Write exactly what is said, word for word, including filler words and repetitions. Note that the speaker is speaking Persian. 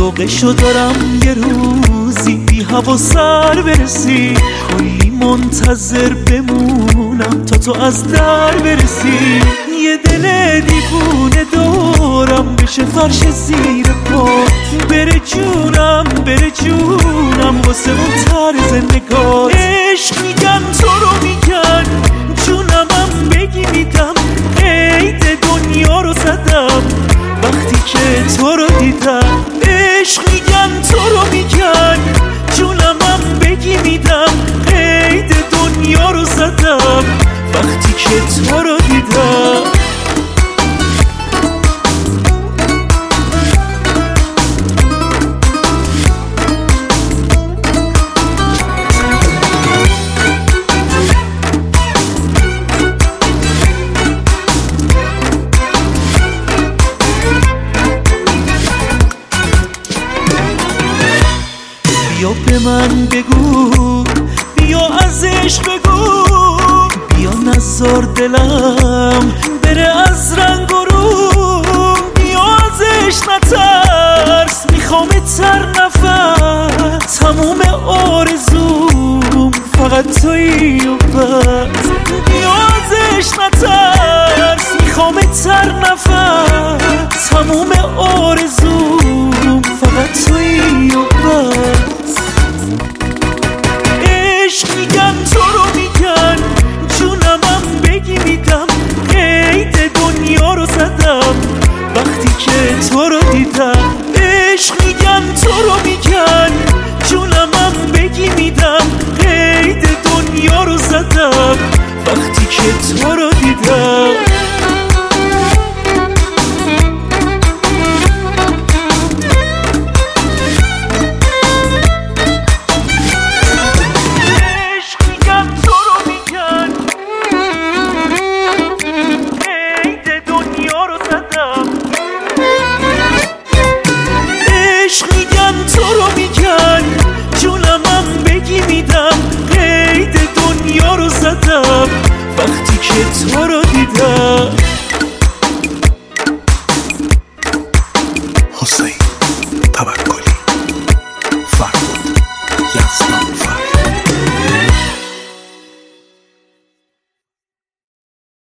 شوقشو دارم یه روزی بی هوا سر برسی، کلی منتظر بمونم تا تو از در برسی. یه دل دیوونه دورم بشه فرش زیر پا، بره جونم بره جونم واسه اون طرز نگات. عشق میگن تو رو میگن جونمم بگی میدم، عید دنیا رو زدم وقتی که تو رو دیدم. عشق میگن تو رو میگن جونمم بگی میدم، عید دنیا رو زدم وقتی که تو رو دیدم. بیا به من بگو، بیا از عشق بگو، بیا نذار دلم بره از رنگ و روم. بیا ازش نترس، میخوام تر نفس، تموم آرزوم فقط تویی و بس. بیا ازش نترس، میخوام تر نفس، تموم آرزوم فقط تویی و بس. عشق میگن تو رو میگن جونمم بگی میدم، عید دنیا رو زدم وقتی که تو رو دیدم. عشق میگن تو رو میگن جونمم بگی میدم، عید دنیا رو زدم وقتی که تو رو